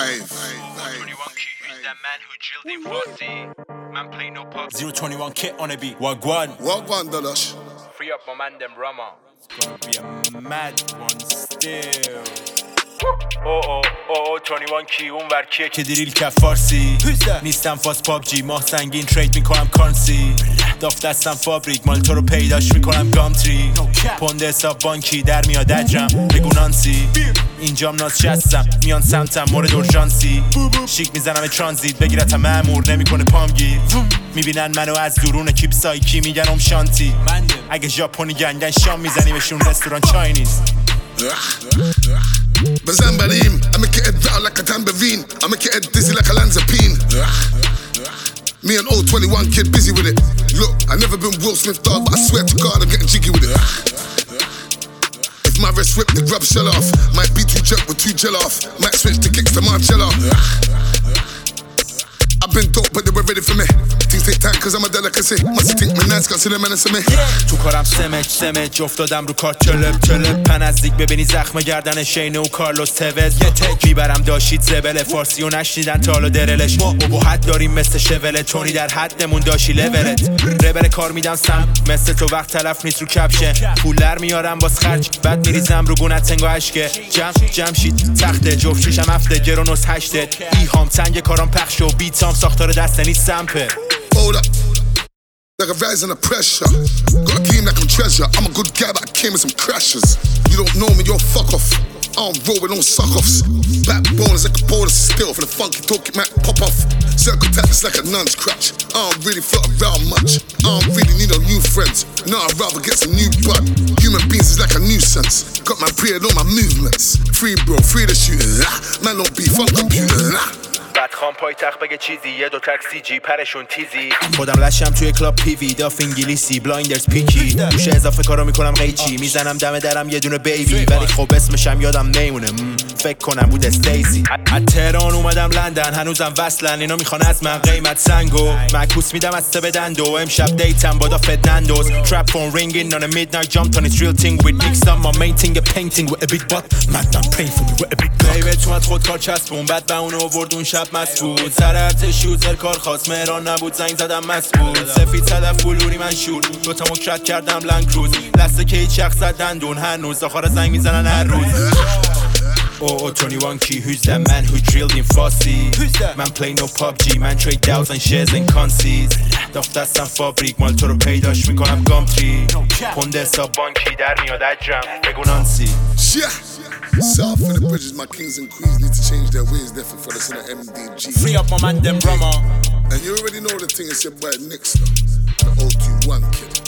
That man who drilled in Fossey. Man play no pub. 021 kit on a beat. Wagwan. Dalash. Free up my man them Rama. It's gonna be a mad one still. 21 کی اون ور کیه که دیریل که فارسی نیستم فاس پابجی ماه سنگین ترید میکنم کارنسی داف دستم فابریک مال تو رو پیداش میکنم گامتری پوند حساب بانکی در میاد اجرم بگو نانسی اینجام ناز شستم میان سمتم مورد اورژانسی شیک میزنم ترانزیت بگیرتم مأمور نمیکنه پامگیر میبینن منو از دورون کیپ سایکی میگن ام شانتی اگه ژاپنی گنگن شام میزنیمشون رستوران چاینیز بزن بریم I make your head rattle like a tambourine I make your head dizzy like a Lanzapine Me and old 21 kid busy with it Look, I never been Will Smith dog But I swear to God I'm getting jiggy with it If my wrist whip the grub shell off Might be too jerk with too gel off Might switch the kicks to Marcella I've been dope but they were ready for me Things take time cause I'm a delicacy Must think my nice got see them menace me تو کارم سمج افتادم رو کار تلپ پن نزدیک ببینی زخم گردن شینه و کارلوس توز یه تک میبرم داشید زبله فارسی و نشنیدن تا حالا درلش ما ابهت داریم مثل شوله تونی در حدمون داشی لولت ربر کار میدم سم مثل تو وقت تلف نیست رو کپشن پولر میارم باز خرج بعد میریزم رو گونت تنگا عشقه جمع شید تخته جفت شیشم هفته گرونوس هشتت ایهام تنگ کارام پخش و بیتام ساختار دستنی سمپه Hold up, like a rise under pressure. Got a game like I'm treasure. I'm a good guy, but I came with some crashes. You don't know me, you're fuck off. I don't roll with no suck offs. Backbone is like a boulder still for the funky talk, it might pop off. Circle tap is like a nun's crutch. I don't really float around much. I don't really need no new friends. No, I'd rather get some new blood. Human beings is like a nuisance. Got my pre and all my movements. Free bro, free the shooter. Man don't beef on computer. بعد خام پایتخت بگه چیزی یه دو تاکسی جی پرشون تیزی خودم لشم توی کلاب پیوی داف انگلیسی بلایندرز پیکی دوشه اضافه کارو میکنم قیچی میزنم دم درم یه دونه بیبی ولی خب اسمشم یادم نمیمونه فکر کنم بود استیزی از تهران اومدم لندن هنوزم وصلن اینا میخوان از من قیمت سنگو معکوس میدم از سه بدندو امشب دیتم با دا فدنندوز trap phone ringing on a midnight jump on it's real thing with Nick on my main thing a painting with a big butt man I'm praying for me with a big butt baby تو مت خود کار چسبون بعد به اون آورد اون شب مسعود سر ارتش یوزر کار خواست مهران نبود زنگ زدم مسعود سفید صدف فلوری من شور دوتا مکرد کردم لنگ کروز لسته که هیچ شخص دندون هنوز آخر زنگ میزنن هر روز 21 key, who's that man who drilled in Fossey? Man play no PUBG, man trade doubts and shares and conceys داف دستم فابریک مال تو رو پیداش میکنم گامتری پوند حساب بانکی در میاد اجرم بگو نانسی South of the bridges, my kings and queens need to change their ways, therefore for us in the MDG. Free up my man them Rama. And you already know the thing, it's your boy Nixon, the 021 kid.